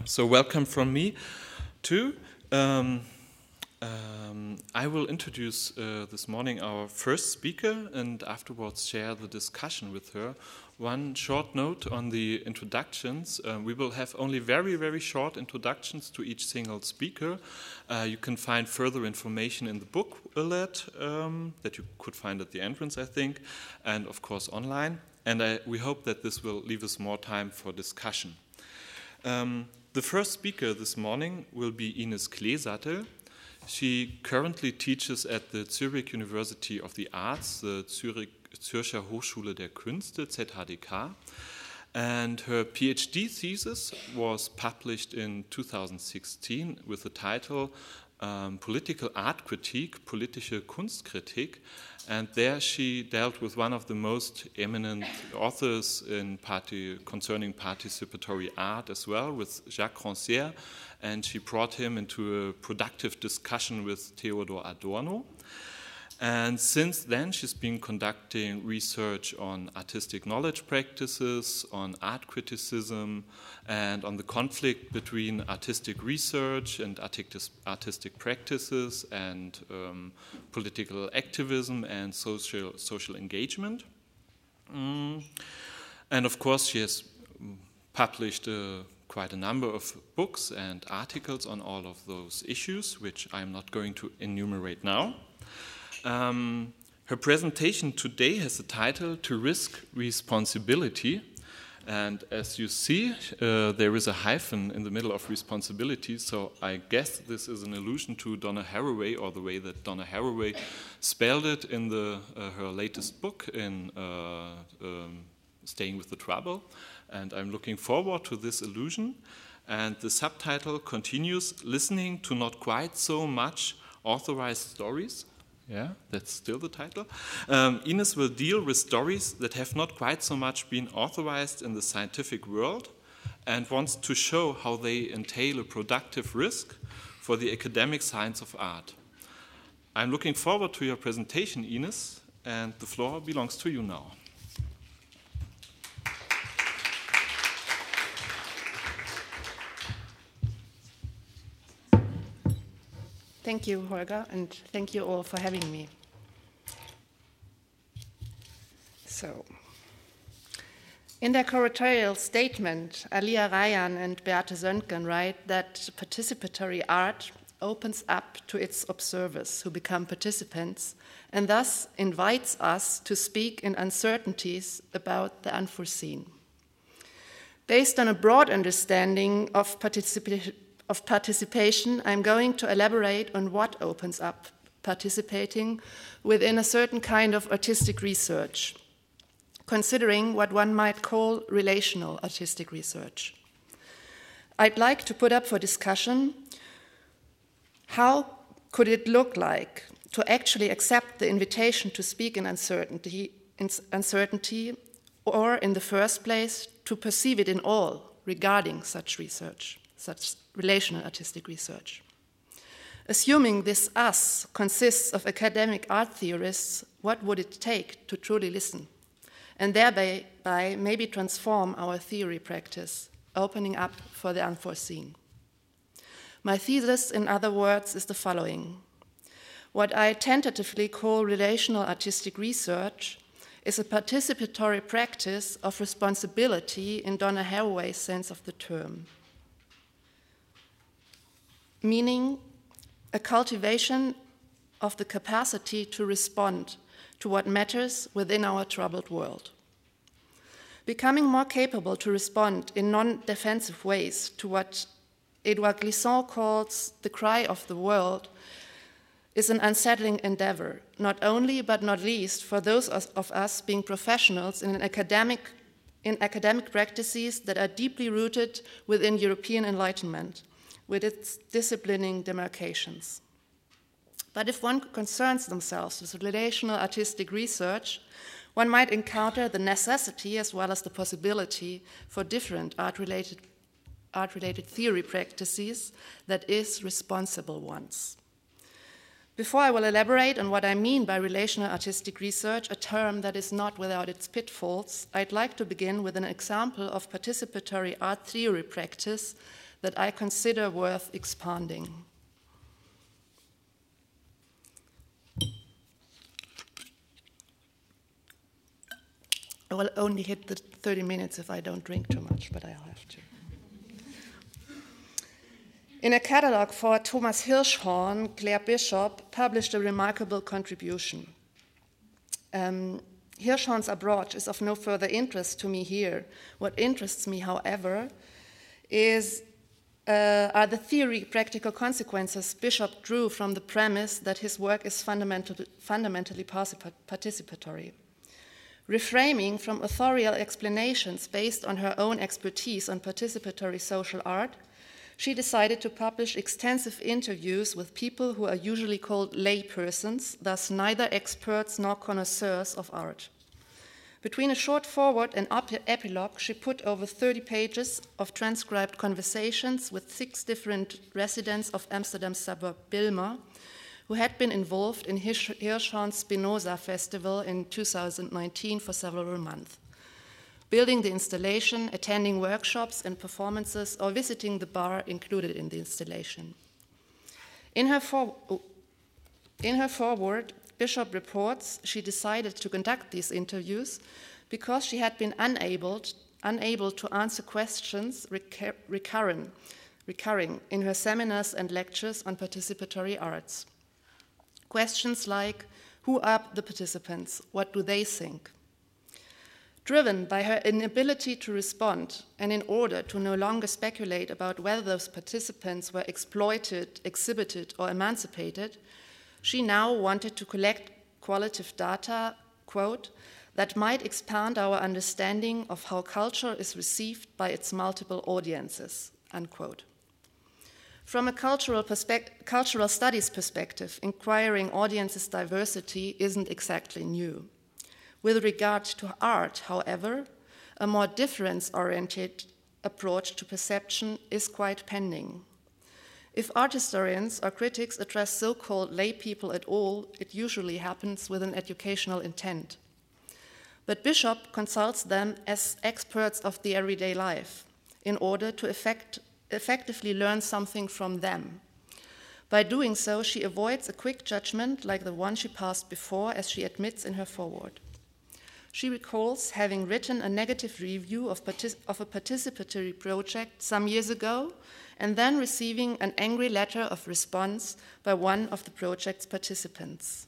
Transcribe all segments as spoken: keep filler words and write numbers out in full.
So welcome from me too. Um, um, I will introduce uh, this morning our first speaker and afterwards share the discussion with her. One short note on the introductions. Uh, we will have only very, very short introductions to each single speaker. Uh, you can find further information in the book alert um, that you could find at the entrance, I think, and of course online. And I, we hope that this will leave us more time for discussion. Um, the first speaker this morning will be Ines Kleesattel. She currently teaches at the Zurich University of the Arts, the Zurich, Zürcher Hochschule der Künste, Z H D K. And her PhD thesis was published in two thousand sixteen with the title um, Political Art Critique, Politische Kunstkritik. And there she dealt with one of the most eminent authors in party, concerning participatory art as well, with Jacques Rancière, and she brought him into a productive discussion with Theodor Adorno. And since then, she's been conducting research on artistic knowledge practices, on art criticism, and on the conflict between artistic research and artistic practices and um, political activism and social, social engagement. Mm. And of course, she has published uh, quite a number of books and articles on all of those issues, which I'm not going to enumerate now. Um, her presentation today has the title To Risk Responsibility, and as you see, uh, there is a hyphen in the middle of responsibility, so I guess this is an allusion to Donna Haraway, or the way that Donna Haraway spelled it in the, uh, her latest book in uh, um, Staying with the Trouble, and I'm looking forward to this allusion. And the subtitle continues, Listening to Not Quite So Much Authorized Stories. Yeah, that's still the title. Um, Ines will deal with stories that have not quite so much been authorized in the scientific world and wants to show how they entail a productive risk for the academic science of art. I'm looking forward to your presentation, Ines, and the floor belongs to you now. Thank you, Holger, and thank you all for having me. So, in their curatorial statement, Alia Ryan and Beate Söntgen write that participatory art opens up to its observers who become participants and thus invites us to speak in uncertainties about the unforeseen. Based on a broad understanding of participation, Of participation, I'm going to elaborate on what opens up participating within a certain kind of artistic research, considering what one might call relational artistic research. I'd like to put up for discussion how could it look like to actually accept the invitation to speak in uncertainty, in uncertainty, or in the first place, to perceive it in all regarding such research. Such relational artistic research. Assuming this us consists of academic art theorists, what would it take to truly listen, and thereby by maybe transform our theory practice, opening up for the unforeseen? My thesis, in other words, is the following. What I tentatively call relational artistic research is a participatory practice of responsibility in Donna Haraway's sense of the term, meaning a cultivation of the capacity to respond to what matters within our troubled world. Becoming more capable to respond in non-defensive ways to what Edouard Glissant calls the cry of the world is an unsettling endeavor, not only but not least for those of us being professionals in, an academic, in academic practices that are deeply rooted within European Enlightenment, with its disciplining demarcations. But if one concerns themselves with relational artistic research, one might encounter the necessity as well as the possibility for different art-related, art-related theory practices, that is, responsible ones. Before I will elaborate on what I mean by relational artistic research, a term that is not without its pitfalls, I'd like to begin with an example of participatory art theory practice that I consider worth expanding. I will only hit the thirty minutes if I don't drink too much, but I'll have to. In a catalogue for Thomas Hirschhorn, Claire Bishop published a remarkable contribution. Um, Hirschhorn's approach is of no further interest to me here. What interests me, however, is, uh, are the theory practical consequences Bishop drew from the premise that his work is fundamental, fundamentally participatory. Reframing from authorial explanations based on her own expertise on participatory social art, she decided to publish extensive interviews with people who are usually called lay persons, thus neither experts nor connoisseurs of art. Between a short foreword and epilogue, she put over thirty pages of transcribed conversations with six different residents of Amsterdam's suburb Bijlmer, who had been involved in Hirschhorn's Spinoza Festival in two thousand nineteen for several months, building the installation, attending workshops and performances, or visiting the bar included in the installation. In her, for, in her foreword, Bishop reports she decided to conduct these interviews because she had been unable, unable to answer questions recur, recurring, recurring in her seminars and lectures on participatory arts. Questions like, who are the participants? What do they think? Driven by her inability to respond, and in order to no longer speculate about whether those participants were exploited, exhibited, or emancipated, she now wanted to collect qualitative data, quote, that might expand our understanding of how culture is received by its multiple audiences, unquote. From a cultural, cultural studies perspective, inquiring audiences' diversity isn't exactly new. With regard to art, however, a more difference-oriented approach to perception is quite pending. If art historians or critics address so-called lay people at all, it usually happens with an educational intent. But Bishop consults them as experts of the everyday life in order to effect effectively learn something from them. By doing so, she avoids a quick judgment like the one she passed before, as she admits in her foreword. She recalls having written a negative review of, partic- of a participatory project some years ago, and then receiving an angry letter of response by one of the project's participants.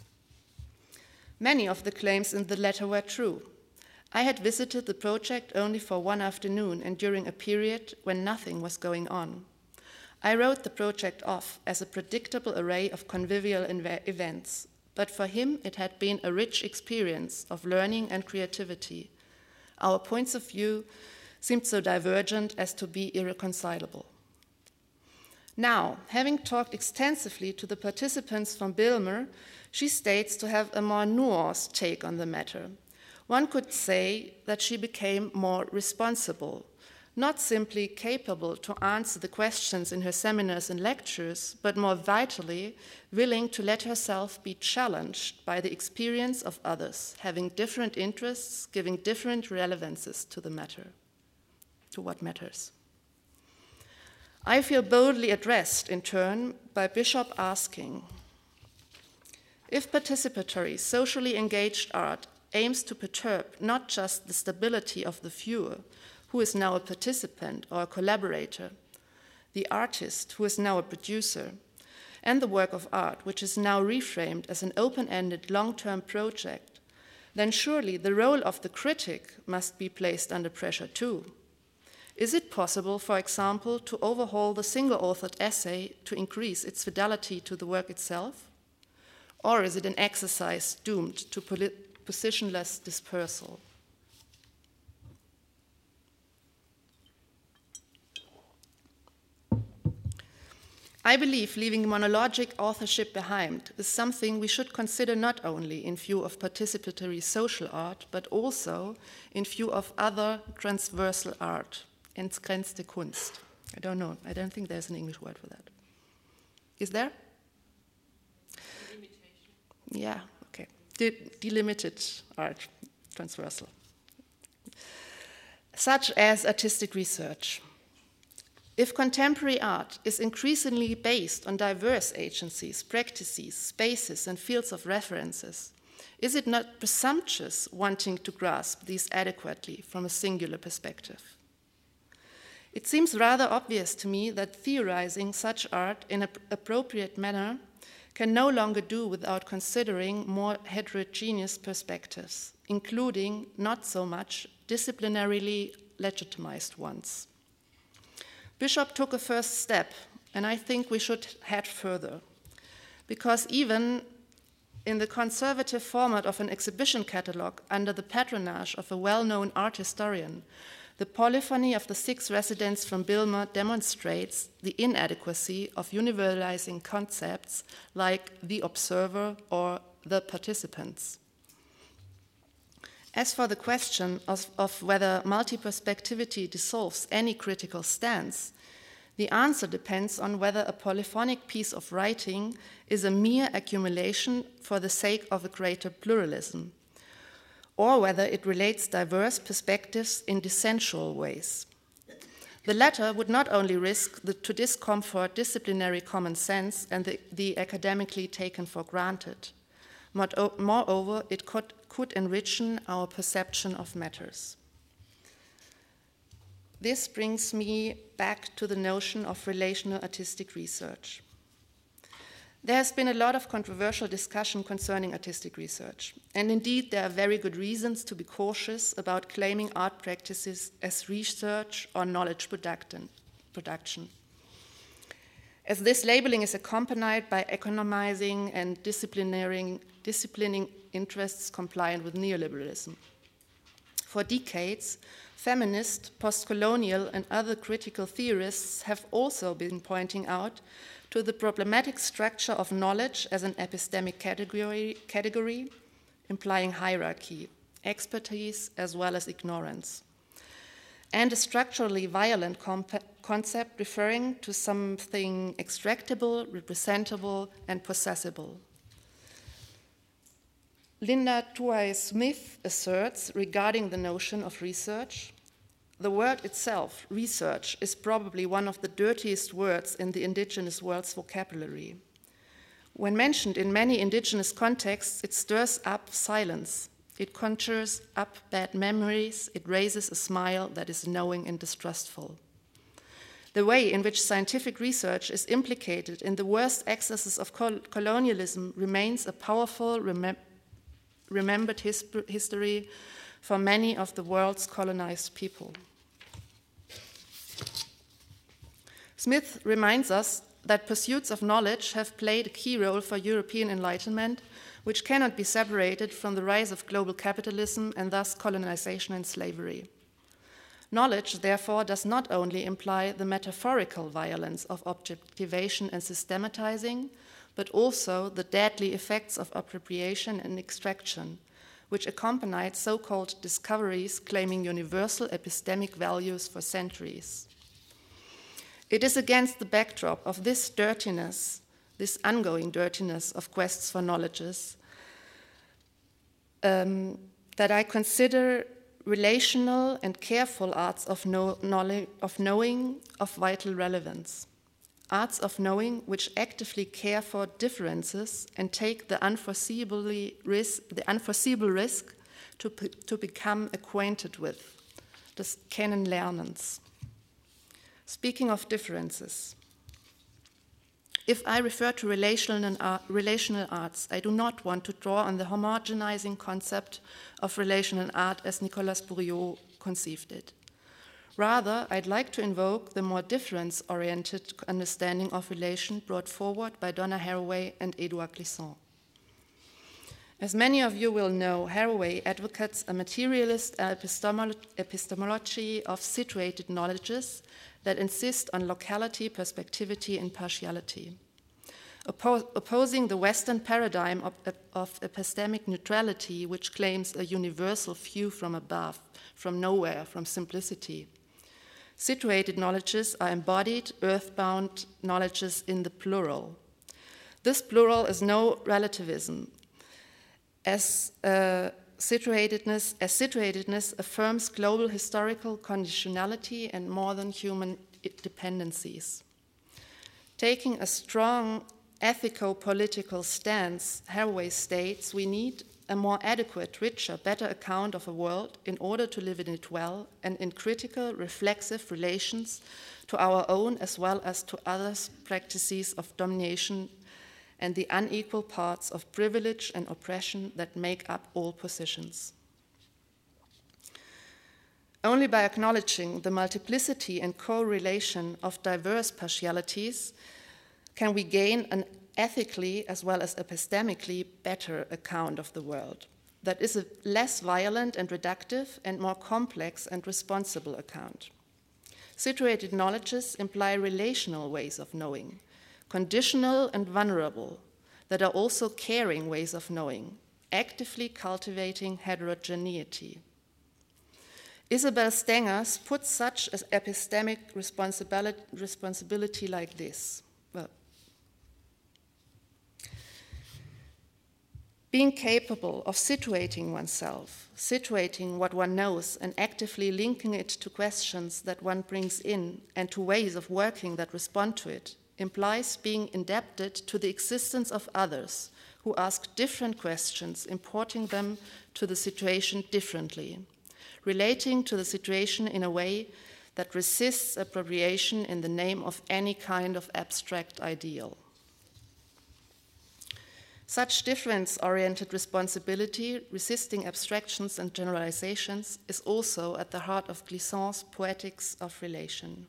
Many of the claims in the letter were true. I had visited the project only for one afternoon and during a period when nothing was going on. I wrote the project off as a predictable array of convivial inv- events, but for him it had been a rich experience of learning and creativity. Our points of view seemed so divergent as to be irreconcilable. Now, having talked extensively to the participants from Bijlmer, she states to have a more nuanced take on the matter. One could say that she became more responsible, not simply capable to answer the questions in her seminars and lectures, but more vitally willing to let herself be challenged by the experience of others, having different interests, giving different relevances to the matter, to what matters. I feel boldly addressed, in turn, by Bishop asking, if participatory, socially engaged art aims to perturb not just the stability of the viewer, who is now a participant or a collaborator, the artist, who is now a producer, and the work of art, which is now reframed as an open-ended long-term project, then surely the role of the critic must be placed under pressure too. Is it possible, for example, to overhaul the single-authored essay to increase its fidelity to the work itself? Or is it an exercise doomed to polit- positionless dispersal? I believe leaving monologic authorship behind is something we should consider not only in view of participatory social art, but also in view of other transversal art, entgrenzte Kunst. I don't know, I don't think there's an English word for that. Is there? Delimitation. Yeah, okay. De- delimited art, transversal. Such as artistic research. If contemporary art is increasingly based on diverse agencies, practices, spaces, and fields of references, is it not presumptuous wanting to grasp these adequately from a singular perspective? It seems rather obvious to me that theorizing such art in an appropriate manner can no longer do without considering more heterogeneous perspectives, including not so much disciplinarily legitimized ones. Bishop took a first step, and I think we should head further, because even in the conservative format of an exhibition catalogue under the patronage of a well-known art historian, the polyphony of the six residents from Bilma demonstrates the inadequacy of universalizing concepts like the observer or the participants. As for the question of, of whether multi-perspectivity dissolves any critical stance, the answer depends on whether a polyphonic piece of writing is a mere accumulation for the sake of a greater pluralism, or whether it relates diverse perspectives in dissensual ways. The latter would not only risk the, to discomfort disciplinary common sense and the, the academically taken for granted. Moreover, it could, could enrich our perception of matters. This brings me back to the notion of relational artistic research. There has been a lot of controversial discussion concerning artistic research, and indeed there are very good reasons to be cautious about claiming art practices as research or knowledge production. As this labeling is accompanied by economizing and disciplining, disciplining interests compliant with neoliberalism. For decades, feminist, post-colonial, and other critical theorists have also been pointing out to the problematic structure of knowledge as an epistemic category, category implying hierarchy, expertise, as well as ignorance, and a structurally violent comp- concept referring to something extractable, representable, and possessible. Linda Tuai Smith asserts regarding the notion of research, the word itself, research, is probably one of the dirtiest words in the indigenous world's vocabulary. When mentioned in many indigenous contexts, it stirs up silence. It conjures up bad memories. It raises a smile that is knowing and distrustful. The way in which scientific research is implicated in the worst excesses of col- colonialism remains a powerful, rem- remembered his- history for many of the world's colonized people. Smith reminds us that pursuits of knowledge have played a key role for European enlightenment, which cannot be separated from the rise of global capitalism and thus colonization and slavery. Knowledge, therefore, does not only imply the metaphorical violence of objectivation and systematizing, but also the deadly effects of appropriation and extraction, which accompanied so-called discoveries claiming universal epistemic values for centuries. It is against the backdrop of this dirtiness, this ongoing dirtiness of quests for knowledges, um, that I consider relational and careful arts of, know, knowledge, of knowing of vital relevance. Arts of knowing which actively care for differences and take the unforeseeably risk, the unforeseeable risk to, to become acquainted with, des Kennenlernens. Speaking of differences, if I refer to relational, and art, relational arts, I do not want to draw on the homogenizing concept of relational art as Nicolas Bourriaud conceived it. Rather, I'd like to invoke the more difference-oriented understanding of relation brought forward by Donna Haraway and Edouard Glissant. As many of you will know, Haraway advocates a materialist epistemolo- epistemology of situated knowledges that insist on locality, perspectivity, and partiality. Oppo- opposing the Western paradigm of, of epistemic neutrality, which claims a universal view from above, from nowhere, from simplicity. Situated knowledges are embodied, earthbound knowledges in the plural. This plural is no relativism, as uh, situatedness, as situatedness affirms global historical conditionality and more than human dependencies. Taking a strong ethico-political stance, Haraway states, we need a more adequate, richer, better account of a world in order to live in it well and in critical, reflexive relations to our own as well as to others' practices of domination and the unequal parts of privilege and oppression that make up all positions. Only by acknowledging the multiplicity and correlation of diverse partialities can we gain an ethically as well as epistemically better account of the world that is a less violent and reductive and more complex and responsible account. Situated knowledges imply relational ways of knowing, conditional and vulnerable, that are also caring ways of knowing, actively cultivating heterogeneity. Isabel Stengers puts such an epistemic responsibility, responsibility like this. Well, being capable of situating oneself, situating what one knows, and actively linking it to questions that one brings in and to ways of working that respond to it, implies being indebted to the existence of others who ask different questions, importing them to the situation differently, relating to the situation in a way that resists appropriation in the name of any kind of abstract ideal. Such difference-oriented responsibility, resisting abstractions and generalizations, is also at the heart of Glissant's Poetics of Relation.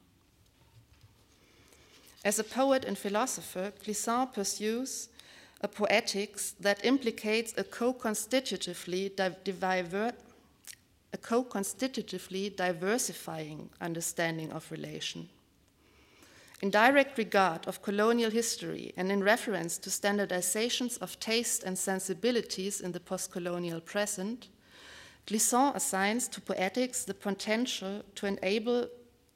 As a poet and philosopher, Glissant pursues a poetics that implicates a co-constitutively diver- a co-constitutively diversifying understanding of relation. In direct regard of colonial history and in reference to standardizations of taste and sensibilities in the post-colonial present, Glissant assigns to poetics the potential to enable,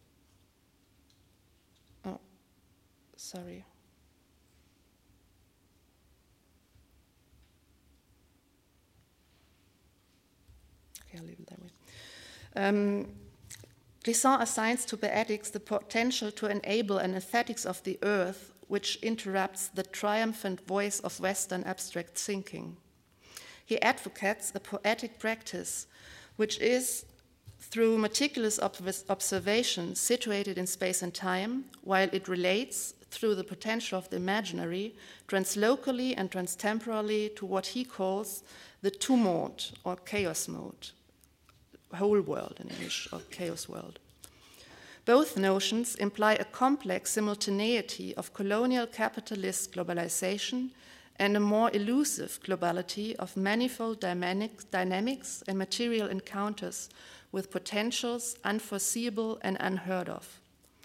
oh, sorry. Okay, I'll leave it that way. Um, Glissant assigns to poetics the potential to enable an aesthetics of the earth which interrupts the triumphant voice of Western abstract thinking. He advocates a poetic practice which is, through meticulous ob- observation, situated in space and time, while it relates, through the potential of the imaginary, translocally and transtemporally to what he calls the two mode or chaos mode. Whole world in English, or chaos world. Both notions imply a complex simultaneity of colonial capitalist globalization and a more elusive globality of manifold dynamics, dynamics and material encounters with potentials unforeseeable and unheard of.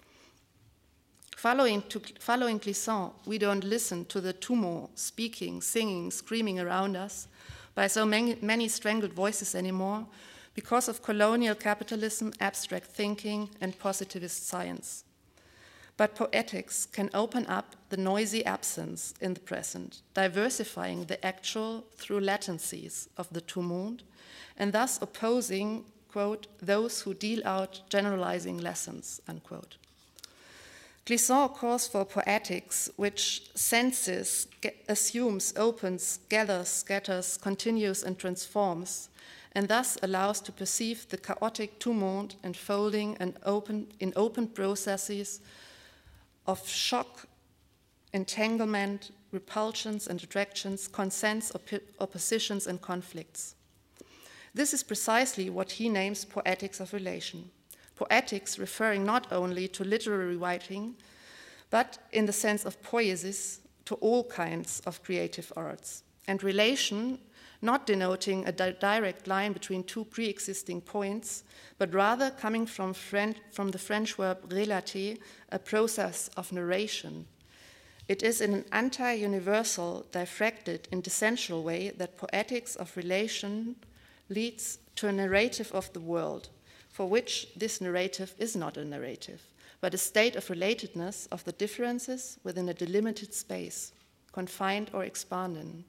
Following, to, following Glissant, we don't listen to the tumult, speaking, singing, screaming around us by so many, many strangled voices anymore, because of colonial capitalism, abstract thinking, and positivist science. But poetics can open up the noisy absence in the present, diversifying the actual through latencies of the tumult, and thus opposing, quote, those who deal out generalizing lessons, unquote. Glissant calls for poetics which senses, assumes, opens, gathers, scatters, continues, and transforms, and thus allows to perceive the chaotic tumult unfolding and open, in open processes of shock, entanglement, repulsions and attractions, consents, op- oppositions, and conflicts. This is precisely what he names poetics of relation. Poetics referring not only to literary writing, but in the sense of poiesis, to all kinds of creative arts, and relation not denoting a di- direct line between two pre-existing points, but rather coming from, French, from the French verb relater, a process of narration. It is in an anti-universal, diffracted, indessential way that poetics of relation leads to a narrative of the world, for which this narrative is not a narrative, but a state of relatedness of the differences within a delimited space, confined or expanding.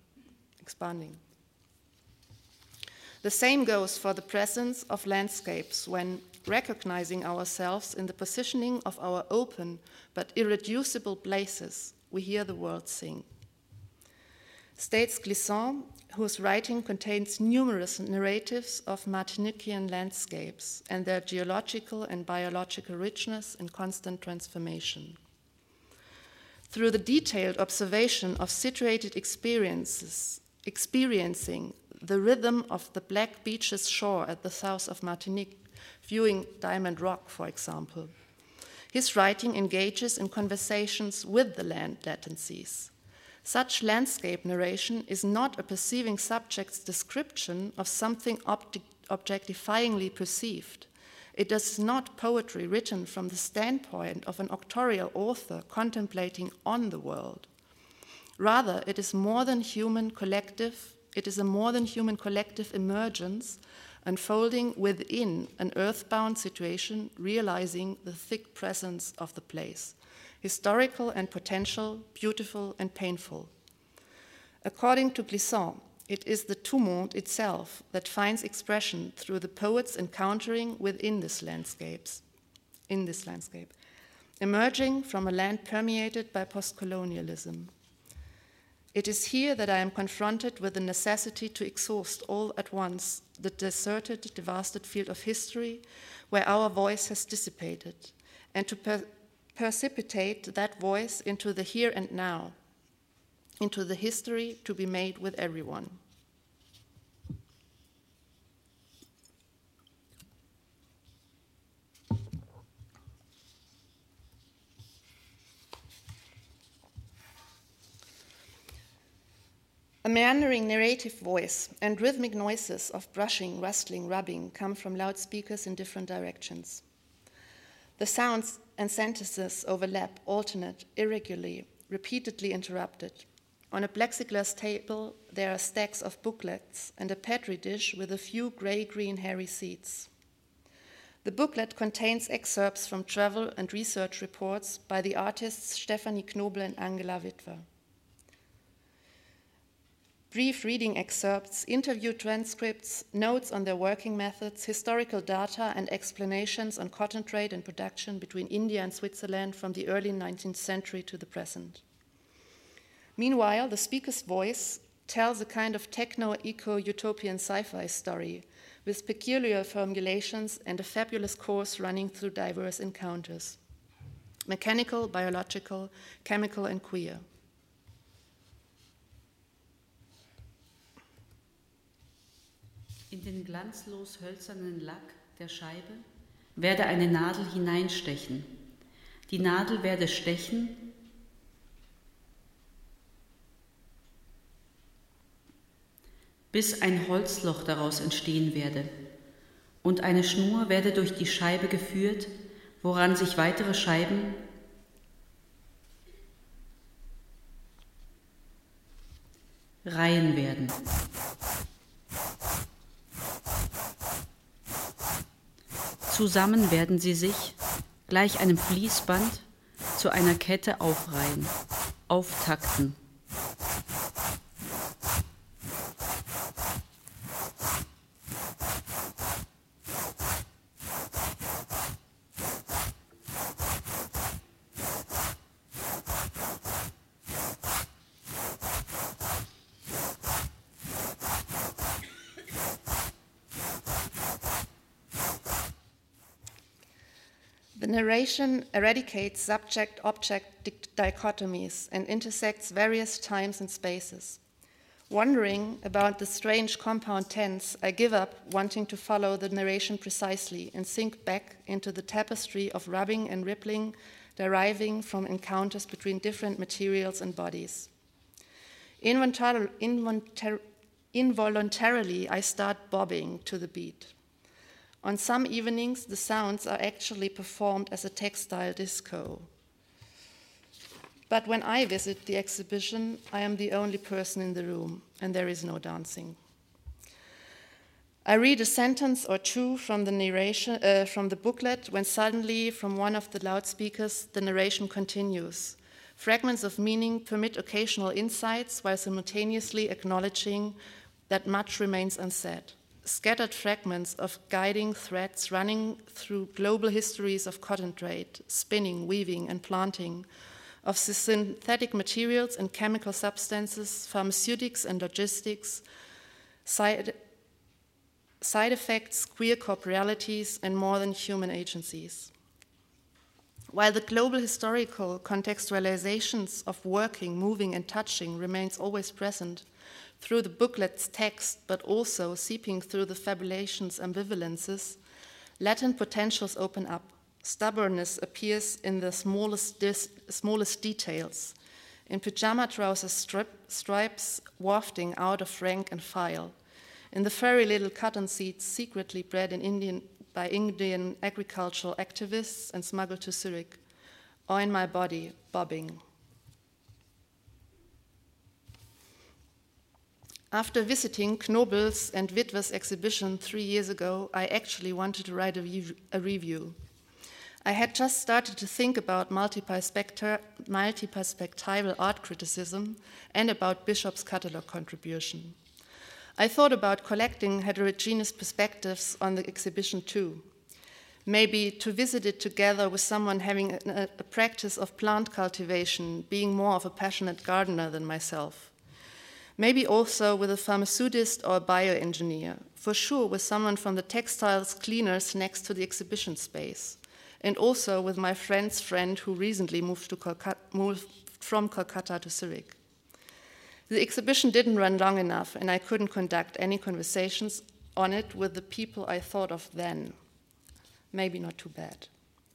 expanding. The same goes for the presence of landscapes when, recognizing ourselves in the positioning of our open but irreducible places, we hear the world sing. States Glissant, whose writing contains numerous narratives of Martiniquean landscapes and their geological and biological richness and constant transformation. Through the detailed observation of situated experiences, experiencing the rhythm of the black beach's shore at the south of Martinique, viewing Diamond Rock, for example, his writing engages in conversations with the land latencies. Such landscape narration is not a perceiving subject's description of something object- objectifyingly perceived. It is not poetry written from the standpoint of an auctorial author contemplating on the world. Rather, it is more than human collective, it is a more than human collective emergence unfolding within an earthbound situation, realizing the thick presence of the place. Historical and potential, beautiful and painful. According to Glissant, it is the tout monde itself that finds expression through the poet's encountering within this landscapes, in this landscape, emerging from a land permeated by post-colonialism. It is here that I am confronted with the necessity to exhaust all at once the deserted, devastated field of history where our voice has dissipated, and to per- precipitate that voice into the here and now, into the history to be made with everyone. A meandering narrative voice and rhythmic noises of brushing, rustling, rubbing come from loudspeakers in different directions. The sounds and sentences overlap, alternate, irregularly, repeatedly interrupted. On a plexiglass table, there are stacks of booklets and a petri dish with a few gray-green hairy seeds. The booklet contains excerpts from travel and research reports by the artists Stephanie Knobel and Angela Witwer. Brief reading excerpts, interview transcripts, notes on their working methods, historical data, and explanations on cotton trade and production between India and Switzerland from the early nineteenth century to the present. Meanwhile, the speaker's voice tells a kind of techno-eco-utopian sci-fi story with peculiar formulations and a fabulous course running through diverse encounters: mechanical, biological, chemical, and queer. In den glanzlos hölzernen Lack der Scheibe werde eine Nadel hineinstechen. Die Nadel werde stechen, bis ein Holzloch daraus entstehen werde, und eine Schnur werde durch die Scheibe geführt, woran sich weitere Scheiben reihen werden. Zusammen werden sie sich, gleich einem Fließband, zu einer Kette aufreihen, auftakten. The narration eradicates subject-object dichotomies and intersects various times and spaces. Wondering about the strange compound tense, I give up wanting to follow the narration precisely and sink back into the tapestry of rubbing and rippling deriving from encounters between different materials and bodies. Involuntar- involuntar- involuntarily, I start bobbing to the beat. On some evenings, the sounds are actually performed as a textile disco. But when I visit the exhibition, I am the only person in the room, and there is no dancing. I read a sentence or two from the narration, uh, from the booklet, when suddenly, from one of the loudspeakers, the narration continues. Fragments of meaning permit occasional insights while simultaneously acknowledging that much remains unsaid. scattered fragments of guiding threads running through global histories of cotton trade, spinning, weaving, and planting, of the synthetic materials and chemical substances, pharmaceutics and logistics, side, side effects, queer corporealities, and more than human agencies. While the global historical contextualizations of working, moving, and touching remains always present through the booklet's text, but also seeping through the fabulation's ambivalences, latent potentials open up. Stubbornness appears in the smallest, dis- smallest details, in pyjama trouser strip, stripes wafting out of rank and file, in the furry little cotton seeds secretly bred in Indian, by Indian agricultural activists and smuggled to Zurich, or in my body, bobbing. After visiting Knobel's and Witwer's exhibition three years ago, I actually wanted to write a, rev- a review. I had just started to think about multi-perspecti- multi-perspectival art criticism and about Bishop's catalogue contribution. I thought about collecting heterogeneous perspectives on the exhibition too. Maybe to visit it together with someone having a, a practice of plant cultivation, being more of a passionate gardener than myself. Maybe also with a pharmaceutist or a bioengineer, for sure with someone from the textiles cleaners next to the exhibition space, and also with my friend's friend who recently moved, to Kolkata, moved from Kolkata to Zurich. The exhibition didn't run long enough, and I couldn't conduct any conversations on it with the people I thought of then. Maybe not too bad.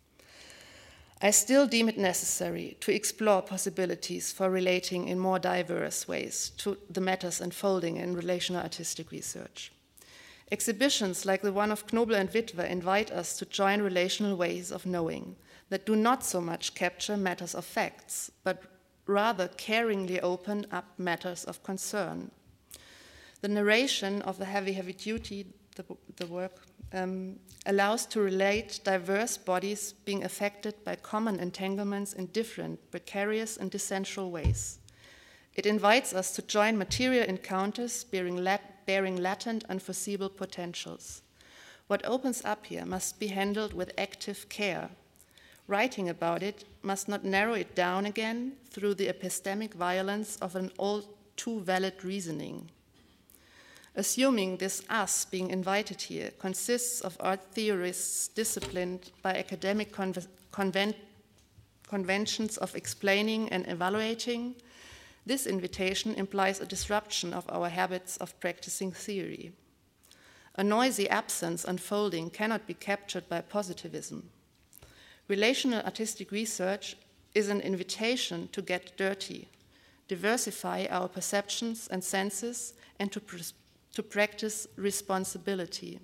I still deem it necessary to explore possibilities for relating in more diverse ways to the matters unfolding in relational artistic research. Exhibitions like the one of Knobel and Witwer invite us to join relational ways of knowing that do not so much capture matters of facts, but rather caringly open up matters of concern. The narration of the heavy, heavy duty, the, the work, um, allows to relate diverse bodies being affected by common entanglements in different, precarious, and dissensual ways. It invites us to join material encounters bearing, lat- bearing latent, unforeseeable potentials. What opens up here must be handled with active care. Writing about it must not narrow it down again through the epistemic violence of an all too valid reasoning. Assuming this us being invited here consists of art theorists disciplined by academic conve- conven- conventions of explaining and evaluating, this invitation implies a disruption of our habits of practicing theory. A noisy absence unfolding cannot be captured by positivism. Relational artistic research is an invitation to get dirty, diversify our perceptions and senses, and to, pr- to practice responsibility.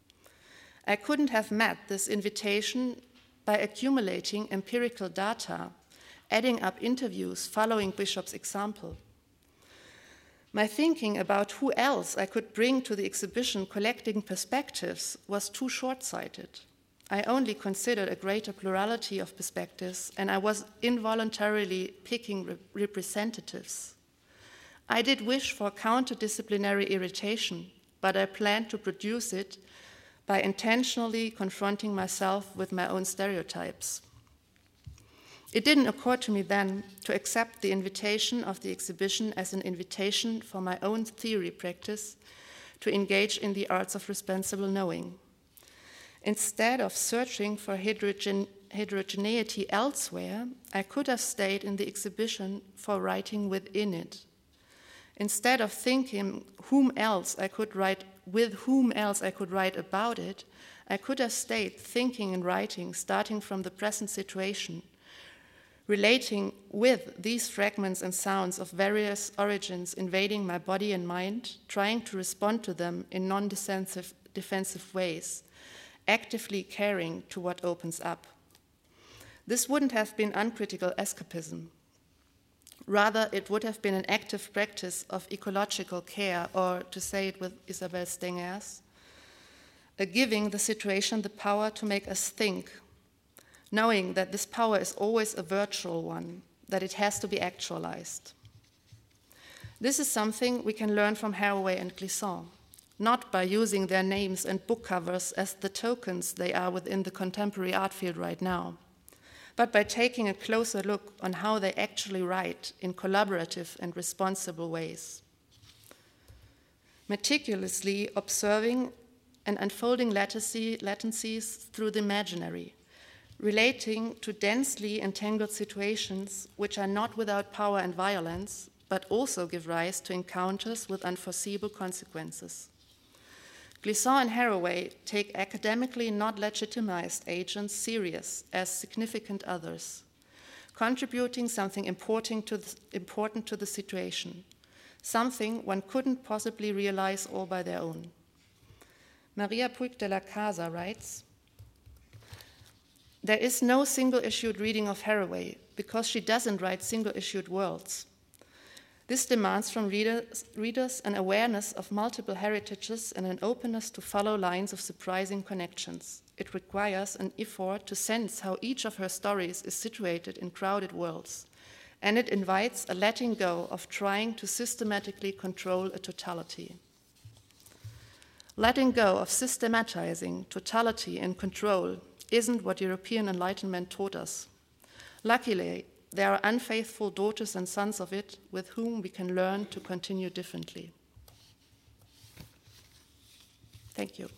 I couldn't have met this invitation by accumulating empirical data, adding up interviews following Bishop's example. My thinking about who else I could bring to the exhibition collecting perspectives was too short-sighted. I only considered a greater plurality of perspectives, and I was involuntarily picking re- representatives. I did wish for counter-disciplinary irritation, but I planned to produce it by intentionally confronting myself with my own stereotypes. It didn't occur to me then to accept the invitation of the exhibition as an invitation for my own theory practice to engage in the arts of responsible knowing. Instead of searching for heterogen- heterogeneity elsewhere, I could have stayed in the exhibition for writing within it. Instead of thinking whom else I could write, with whom else I could write about it, I could have stayed thinking and writing, starting from the present situation, relating with these fragments and sounds of various origins invading my body and mind, trying to respond to them in non-defensive defensive ways, actively caring to what opens up. This wouldn't have been uncritical escapism. Rather, it would have been an active practice of ecological care, or to say it with Isabel Stengers, a giving the situation the power to make us think, knowing that this power is always a virtual one, that it has to be actualized. This is something we can learn from Haraway and Glissant. not by using their names and book covers as the tokens they are within the contemporary art field right now, but by taking a closer look on how they actually write in collaborative and responsible ways. Meticulously observing and unfolding latency, latencies through the imaginary, relating to densely entangled situations which are not without power and violence, but also give rise to encounters with unforeseeable consequences. Glissant and Haraway take academically not legitimized agents serious as significant others, contributing something important to the, important to the situation, something one couldn't possibly realize all by their own. Maria Puig de la Casa writes, "There is no single-issued reading of Haraway because she doesn't write single-issued worlds. This demands from readers, readers an awareness of multiple heritages and an openness to follow lines of surprising connections. It requires an effort to sense how each of her stories is situated in crowded worlds, and it invites a letting go of trying to systematically control a totality. Letting go of systematizing totality and control isn't what European Enlightenment taught us. Luckily, there are unfaithful daughters and sons of it with whom we can learn to continue differently." Thank you.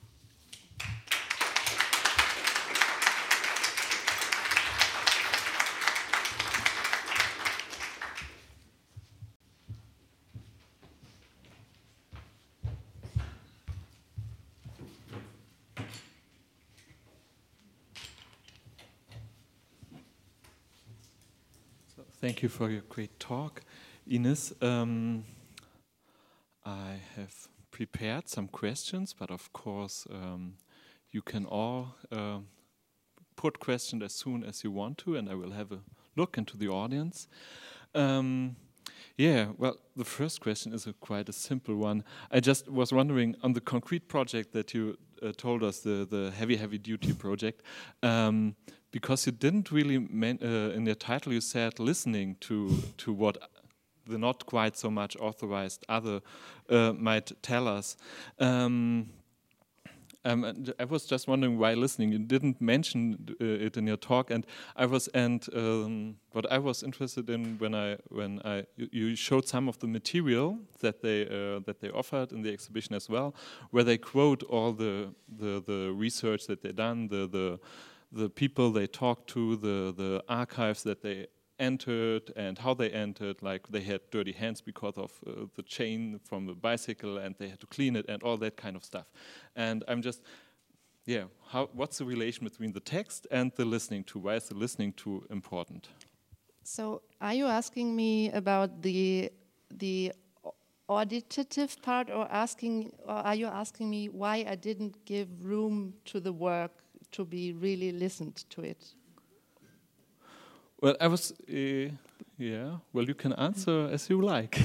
Thank you for your great talk, Ines. Um, I have prepared some questions, but of course um, you can all uh, put questions as soon as you want to, and I will have a look into the audience. Um, yeah, well, the first question is a quite a simple one. I just was wondering, on the concrete project that you uh, told us, the, the heavy, heavy duty project, um, because you didn't really, men uh, in your title you said listening to, to what the not quite so much authorized other uh, might tell us. Um, Um, and I was just wondering why listening. You didn't mention uh, it in your talk, and I was and um, what I was interested in when I when I you, you showed some of the material that they uh, that they offered in the exhibition as well, where they quote all the the, the research that they done, the the the people they talked to, the the archives that they entered and how they entered, like they had dirty hands because of uh, the chain from the bicycle and they had to clean it and all that kind of stuff. And I'm just, yeah, how, what's the relation between the text and the listening to? Why is the listening to important? So are you asking me about the the auditative part, or asking, or are you asking me why I didn't give room to the work to be really listened to it? Well, I was, uh, yeah, well, you can answer as you like.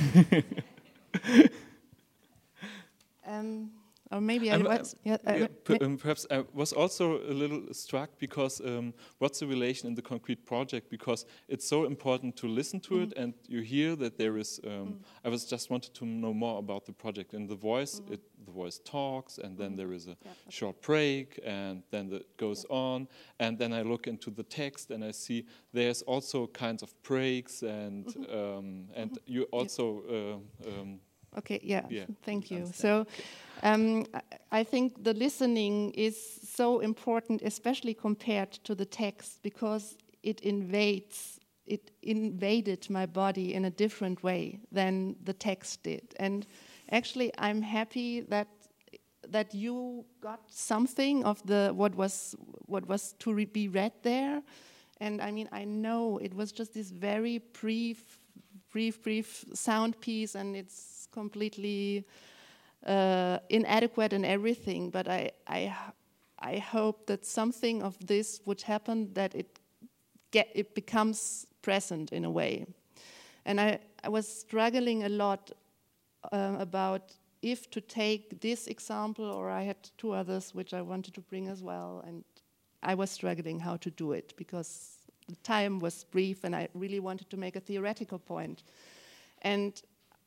um, or maybe I I'm, was, yeah, uh, yeah, per, um, perhaps I was also a little struck because um, what's the relation in the concrete project? Because it's so important to listen to mm. it, and you hear that there is. Um, mm. I was just wanted to know more about the project. In the voice, mm. it, the voice talks, and then mm. there is a yeah, okay. short break, and then it goes yeah. on, and then I look into the text, and I see there's also kinds of breaks, and mm-hmm. um, and mm-hmm. you also. Uh, um, Okay, yeah, yeah. Thank you. So um, I think the listening is so important, especially compared to the text, because it invades, it invaded my body in a different way than the text did. And actually, I'm happy that that you got something of the what was what was to re be read there. And I mean, I know it was just this very brief, brief, brief sound piece, and it's completely uh, inadequate and everything, but I, I, I hope that something of this would happen, that it get it becomes present in a way. And I, I was struggling a lot uh, about if to take this example, or I had two others which I wanted to bring as well, and I was struggling how to do it because the time was brief and I really wanted to make a theoretical point. And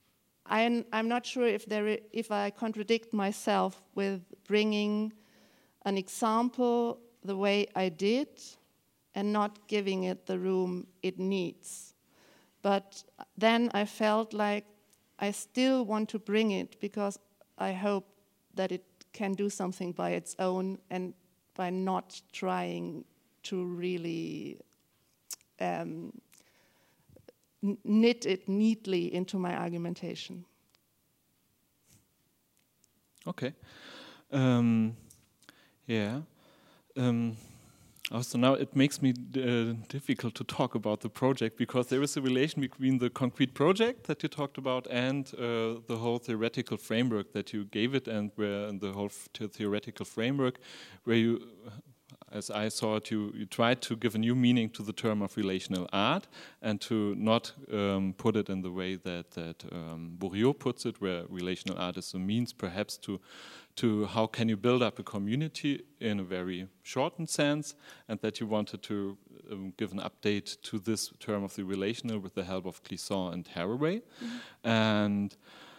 I'm, I'm not sure if, there I- if I contradict myself with bringing an example the way I did and not giving it the room it needs. But then I felt like I still want to bring it because I hope that it can do something by its own and by not trying to really um, n- knit it neatly into my argumentation. Okay. Um, yeah. Um, Also, now it makes me uh, difficult to talk about the project because there is a relation between the concrete project that you talked about and uh, the whole theoretical framework that you gave it, and where in the whole th theoretical framework, where you, as I saw it, you, you tried to give a new meaning to the term of relational art and to not um, put it in the way that that um, Bourriaud puts it, where relational art is a means, perhaps to. to how can you build up a community in a very shortened sense, and that you wanted to um, give an update to this term of the relational with the help of Clisson and Haraway. Mm-hmm. And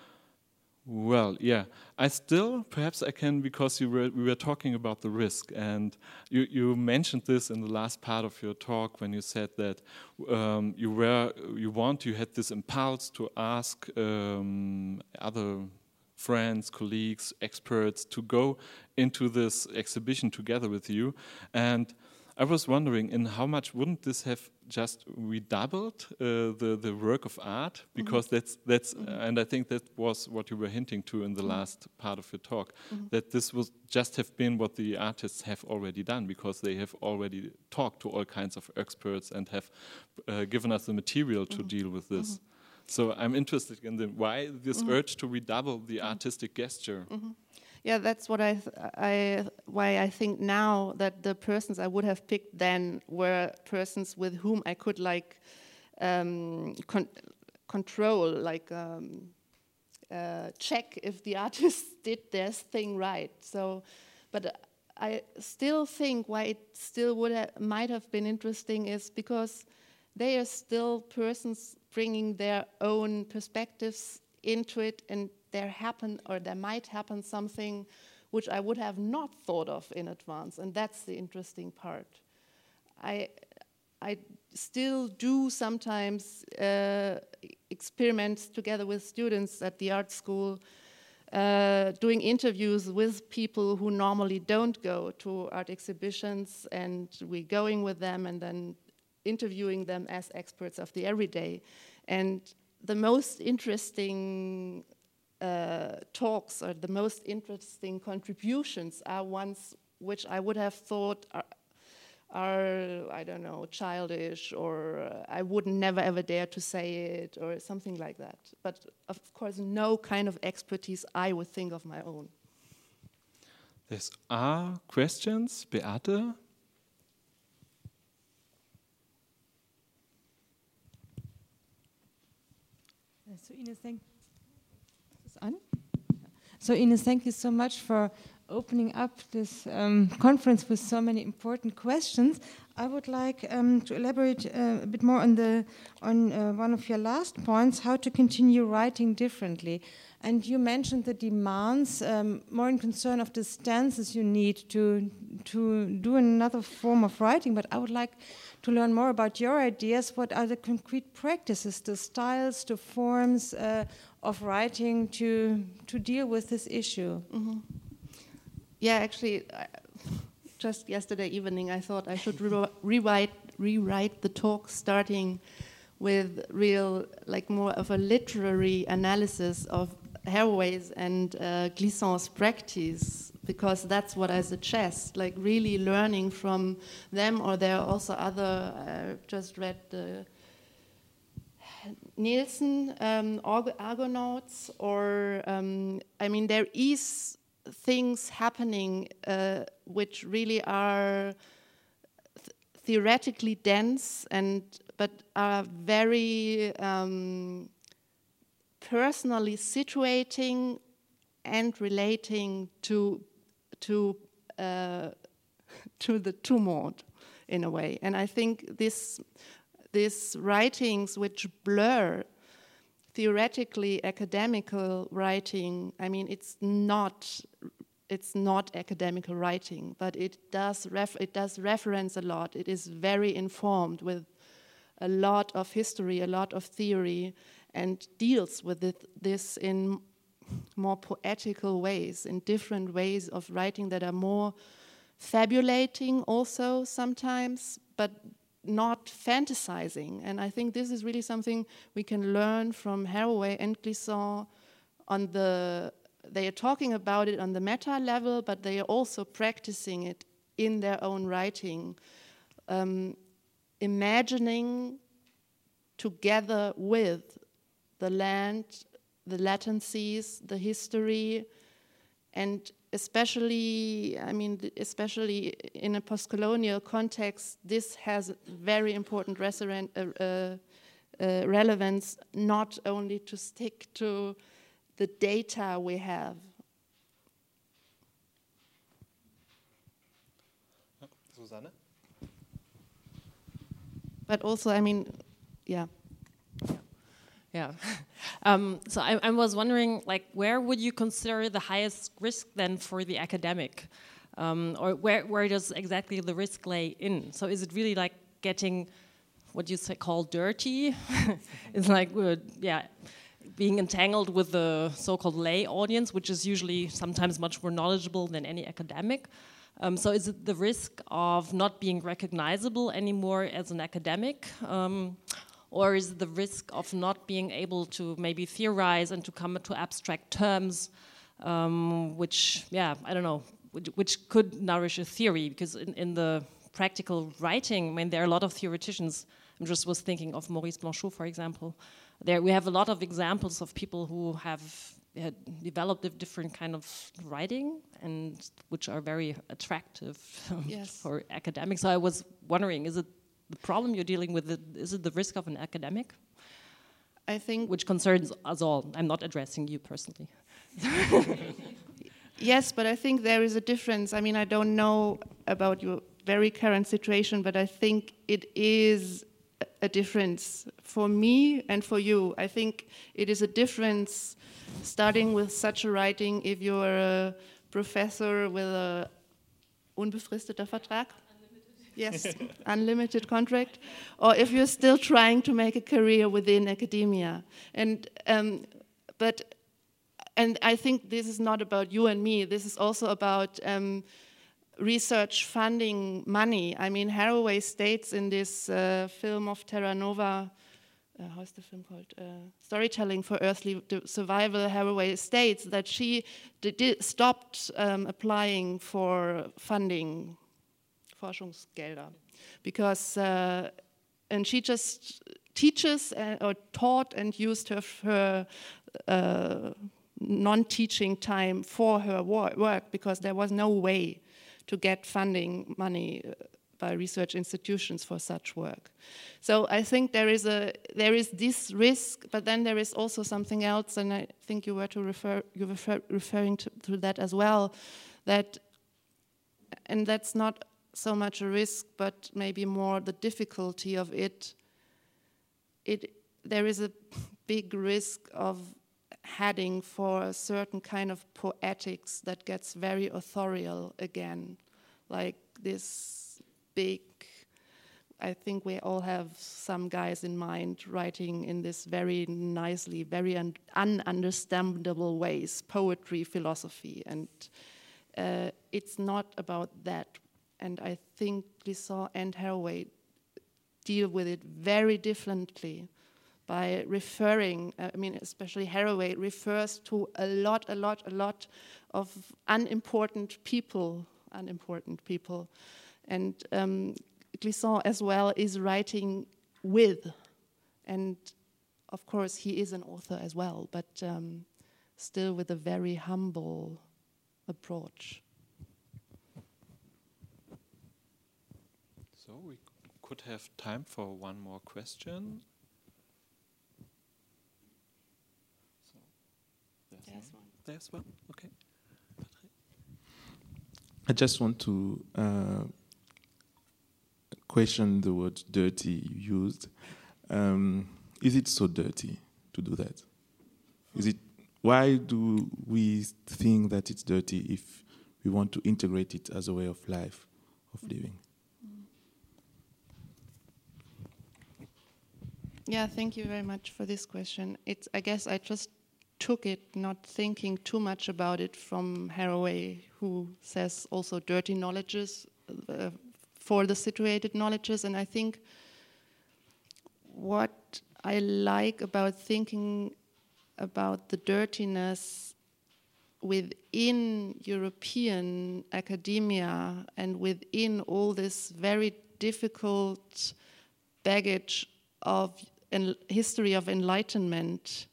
well, yeah, I still, perhaps I can, because you were, we were talking about the risk, and you, you mentioned this in the last part of your talk when you said that um, you were, you want, you had this impulse to ask um, other friends, colleagues, experts to go into this exhibition together with you. And I was wondering, in how much wouldn't this have just redoubled uh, the, the work of art? Because mm-hmm. that's, that's mm-hmm. uh, and I think that was what you were hinting to in the mm-hmm. last part of your talk, mm-hmm. that this was just have been what the artists have already done, because they have already talked to all kinds of experts and have uh, given us the material to mm-hmm. deal with this. Mm-hmm. So I'm interested in the, why this mm-hmm. urge to redouble the artistic gesture. Mm-hmm. Yeah, that's what I, th I, why I think now that the persons I would have picked then were persons with whom I could like um, con control, like um, uh, check if the artists did their thing right. So, but I still think why it still would ha might have been interesting is because they are still persons bringing their own perspectives into it, and there happen or there might happen something which I would have not thought of in advance, and that's the interesting part. I, I still do sometimes uh, experiments together with students at the art school, uh, doing interviews with people who normally don't go to art exhibitions, and we're going with them and then interviewing them as experts of the everyday. And the most interesting uh, talks or the most interesting contributions are ones which I would have thought are, are I don't know, childish, or uh, I would never ever dare to say it, or something like that. But of course, no kind of expertise I would think of my own. There are questions, Beate? So Ines, thank, is on? So Ines, thank you so much for opening up this um, conference with so many important questions. I would like um, to elaborate uh, a bit more on the on uh, one of your last points, how to continue writing differently. And you mentioned the demands, um, more in concern of the stances you need to to do another form of writing. But I would like to learn more about your ideas. What are the concrete practices, the styles, the forms uh, of writing to to deal with this issue? Mm-hmm. Yeah, actually, I, just yesterday evening, I thought I should re rewrite rewrite the talk, starting with real, like more of a literary analysis of Haraway's and uh, Glissant's practice, because that's what I suggest, like really learning from them. Or there are also other, I uh, just read the Nielsen um, Argonauts, or um, I mean, there is things happening uh, which really are th theoretically dense, and but are very um, personally situating and relating to to uh, to the tumult in a way. And I think this these writings which blur theoretically academical writing, I mean, it's not it's not academical writing, but it does ref it does reference a lot. It is very informed with a lot of history, a lot of theory, and deals with it, this in more poetical ways, in different ways of writing that are more fabulating also sometimes, but not fantasizing. And I think this is really something we can learn from Haraway and Glissant. On the, they are talking about it on the meta level, but they are also practicing it in their own writing, um, imagining together with the land, the latencies, the history, and especially, I mean, especially in a post-colonial context, this has very important uh, uh, uh, relevance, not only to stick to the data we have. Susanne? But also, I mean, yeah. Yeah. um, so I, I was wondering, like, where would you consider the highest risk then for the academic? Um, or where, where does exactly the risk lay in? So is it really like getting what you say, call dirty? It's like, uh, yeah, being entangled with the so-called lay audience, which is usually sometimes much more knowledgeable than any academic. Um, so is it the risk of not being recognizable anymore as an academic? Um, Or is it the risk of not being able to maybe theorize and to come to abstract terms, um, which, yeah, I don't know, which, which could nourish a theory? Because in, in the practical writing, I mean, there are a lot of theoreticians. I just was thinking of Maurice Blanchot, for example. There we have a lot of examples of people who have had developed a different kind of writing, and which are very attractive Yes. for academics. So I was wondering, is it the problem you're dealing with, it, is it the risk of an academic? I think... Which concerns us all. I'm not addressing you personally. Yes, but I think there is a difference. I mean, I don't know about your very current situation, but I think it is a difference for me and for you. I think it is a difference starting with such a writing if you're a professor with a unbefristeter Vertrag. Yes, unlimited contract, or if you're still trying to make a career within academia. And um, but and I think this is not about you and me. This is also about um, research funding money. I mean, Haraway states in this uh, film of Terra Nova, uh, how's the film called? Uh, Storytelling for Earthly Survival. Haraway states that she did, stopped um, applying for funding. Forschungsgelder, because uh, and she just teaches uh, or taught and used her, her uh, non-teaching time for her wor work because there was no way to get funding money by research institutions for such work. So I think there is a there is this risk, but then there is also something else, and I think you were to refer you were referring to, to that as well, that and that's not so much a risk, but maybe more the difficulty of it. It there is a big risk of heading for a certain kind of poetics that gets very authorial again, like this big. I think we all have some guys in mind writing in this very nicely, very un ununderstandable ways, poetry, philosophy, and uh, it's not about that. And I think Glissant and Haraway deal with it very differently by referring, uh, I mean, especially Haraway refers to a lot, a lot, a lot of unimportant people, unimportant people. And um, Glissant as well is writing with, and of course he is an author as well, but um, still with a very humble approach. So we could have time for one more question. So there's, There's one. one. There's one. Okay. I just want to uh, question the word dirty you used. Um, is it so dirty to do that? Is it, why do we think that it's dirty if we want to integrate it as a way of life, of living? Yeah, thank you very much for this question. It's, I guess I just took it, not thinking too much about it, from Haraway, who says also dirty knowledges uh, for the situated knowledges. And I think what I like about thinking about the dirtiness within European academia and within all this very difficult baggage of en- history of enlightenment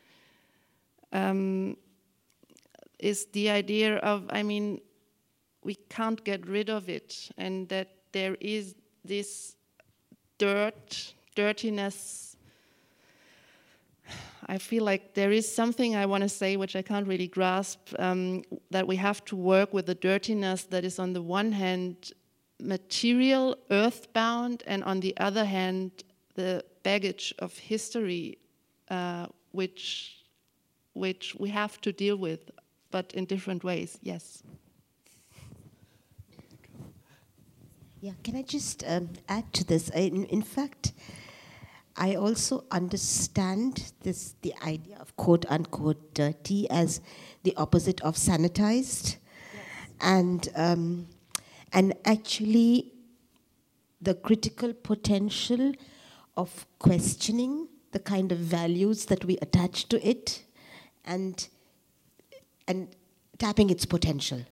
um, is the idea of, I mean, we can't get rid of it, and that there is this dirt, dirtiness. I feel like there is something I want to say which I can't really grasp, um, that we have to work with the dirtiness that is on the one hand material, earthbound, and on the other hand the baggage of history, uh, which which we have to deal with, but in different ways, yes. Yeah, can I just um, add to this? In, in fact, I also understand this, the idea of quote unquote dirty as the opposite of sanitized. Yes. And um, and actually the critical potential of questioning the kind of values that we attach to it and and tapping its potential.